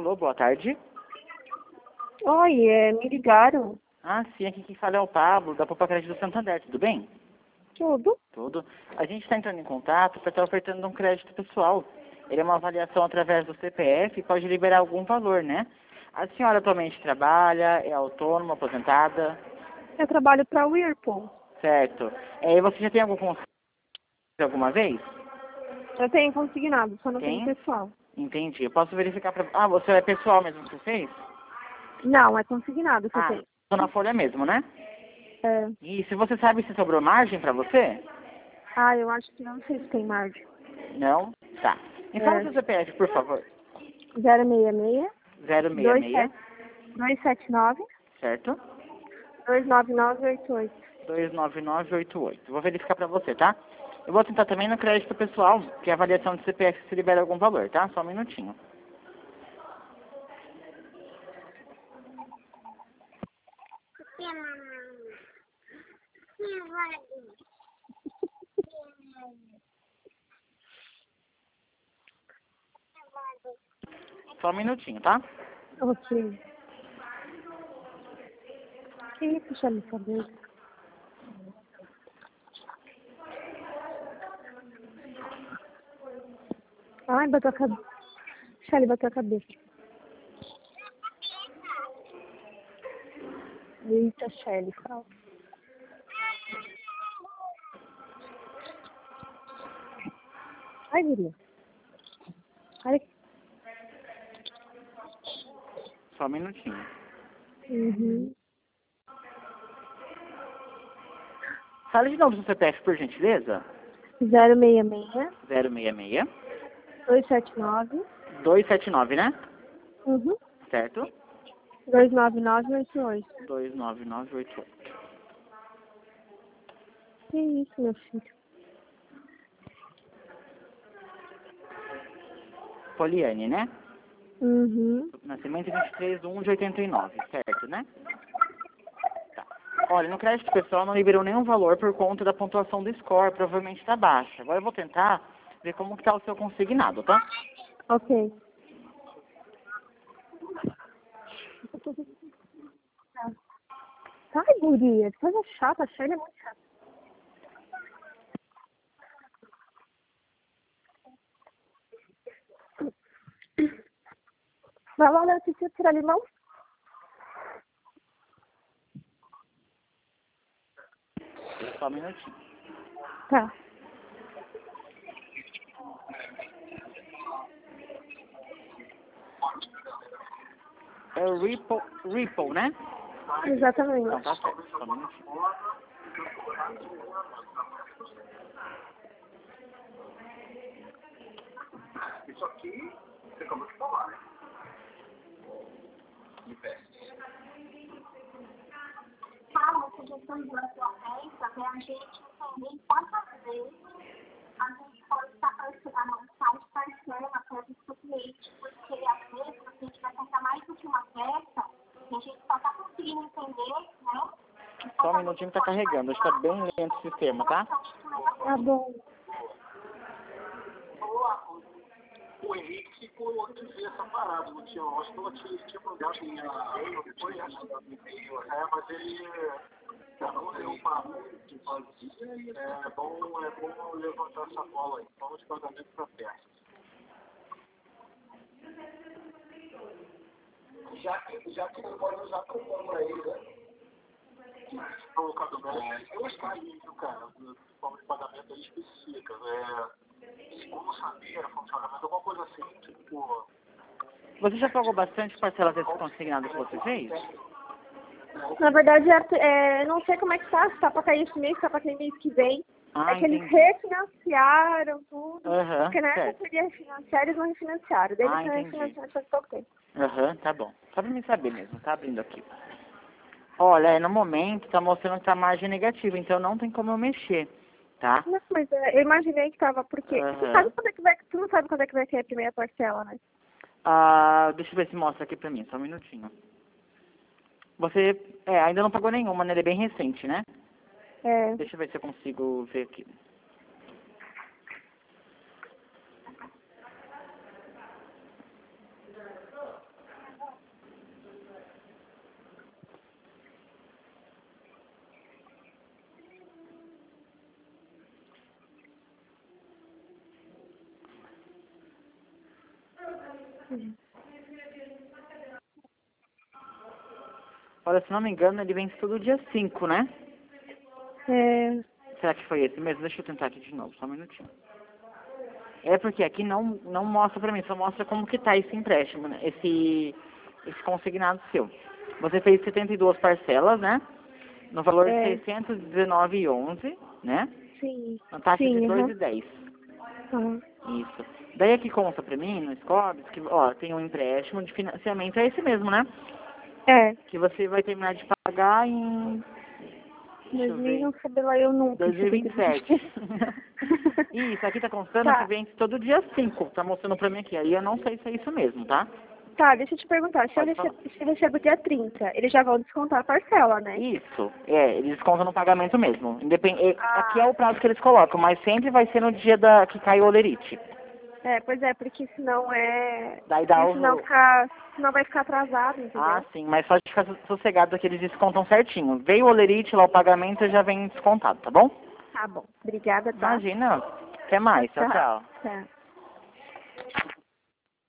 Alô, boa tarde. Oi, me ligaram. Ah, sim, aqui quem fala é o Pablo, da Poupa Crédito do Santander, tudo bem? Tudo? Tudo. A gente está entrando em contato para estar ofertando um crédito pessoal. Ele é uma avaliação através do CPF e pode liberar algum valor, né? A senhora atualmente trabalha, é autônoma, aposentada? Eu trabalho para Whirlpool. Certo. E você já tem algum conselho alguma vez? Eu tenho consignado, só não tenho Tem? pessoal. Entendi. Eu posso verificar para... Ah, você é pessoal mesmo que você fez? Não, é consignado que eu Ah, tenho. tô na folha mesmo, né? É. E se você sabe se sobrou margem para você? Ah, eu acho que não sei se tem margem. Não? Tá. Me fala o É. seu CPF, por favor. 066 066, 279 certo? 29988. 29988. Vou verificar pra você, tá? Eu vou tentar também no crédito pessoal, que é a avaliação do CPF se libera algum valor, tá? Só um minutinho. Só um minutinho, tá? Ok. Que isso, chama saber? Ai, bateu a cabeça. Shelly bateu a cabeça. Eita, Shelly, fala. Ai, guria. Olha aqui. Só um minutinho. Uhum. Fala de novo o seu CPF, por gentileza. 066 066 279 279, né? Uhum. Certo? 29988. 29988. Que isso, meu filho? Poliane, né? Uhum. Nascimento 23/1 de 89, certo, né? Tá. Olha, no crédito pessoal não liberou nenhum valor por conta da pontuação do score, provavelmente tá baixa. Agora eu vou tentar ver como que tá o seu consignado, tá? Ok. Ai, guria, que coisa chata, a Shelly é muito chata. Vai lá, Léo, você tirar limão? Só um minutinho. Tá. É o Ripple, né? Exatamente. Então tá certo, só um minutinho. Isso aqui, você acabou de falar, né? Fala essa questão da sua festa, para a gente entender quantas vezes a gente pode estar participando no site parceiro na festa do cliente, porque às vezes a gente vai tentar mais do que uma festa e a gente só está conseguindo entender, né? Só um minutinho que tá carregando, acho que tá bem lento o sistema, tá? Tá bom. O Henrique ficou de ver essa parada, não tinha, acho que ela tinha mandado um e-mail, depois tinha mandado um e-mail, mas ele não deu uma que fazia, é bom levantar essa bola aí, forma de pagamento para festa. Já que não pode usar cupom para ele, né? Colocado bem, eu acho que aí, cara, forma de pagamento aí específica, como saber funcionamento, alguma coisa assim, tipo... Você já pagou bastante parcelas desse consignado que você fez? Na verdade, eu não sei como é que tá, se tá pra cair esse mês, se tá pra cair mês que vem. Ah, É que eles entendi. refinanciaram tudo. Aham, Porque na época certo. queria refinanciar, eles não refinanciaram. Daí eles Ah, estão entendi. refinanciando faz pouco tempo. Aham, tá bom. Só pra me saber mesmo, tá abrindo aqui. Olha, no momento tá mostrando que tá margem negativa, então não tem como eu mexer, tá? Não, mas eu imaginei que tava, porque... Tu sabe Aham. quando é que vai... Tu não sabe quando é que vai ser a primeira parcela, né? Ah, deixa eu ver se mostra aqui pra mim, só um minutinho. Você, ainda não pagou nenhuma, né? Ele é bem recente, né? É. Deixa eu ver se eu consigo ver aqui. Olha, se não me engano, ele vence todo dia 5, né? É, Será que foi esse mesmo? Deixa eu tentar aqui de novo, só um minutinho. É porque aqui não mostra pra mim, só mostra como que tá esse empréstimo, né? Esse consignado seu. Você fez 72 parcelas, né? No valor de 619,11, né? sim. Na taxa de Sim, 2,10. Isso. Daí aqui consta pra mim, no Scorbs, que, ó, tem um empréstimo de financiamento, é esse mesmo, né? É. Que você vai terminar de pagar em... Deixa eu ver. Não sabe lá eu nunca. 2027. Isso, aqui tá constando que Tá. vence todo dia 5. Tá mostrando pra mim aqui. Aí eu não sei se é isso mesmo, tá? Tá, deixa eu te perguntar. Se Pode falar. eu recebo dia 30, eles já vão descontar a parcela, né? Isso. É, eles descontam no pagamento mesmo. Aqui é o prazo que eles colocam, mas sempre vai ser no dia que cai o olerite. É, pois é, porque senão Daí dá senão vai ficar atrasado, entendeu? Ah, sim, mas só de ficar sossegado que eles descontam certinho. Veio o olerite lá, o pagamento já vem descontado, tá bom? Tá bom. Obrigada, tá? Imagina. Até mais. Tchau, tchau. Tchau.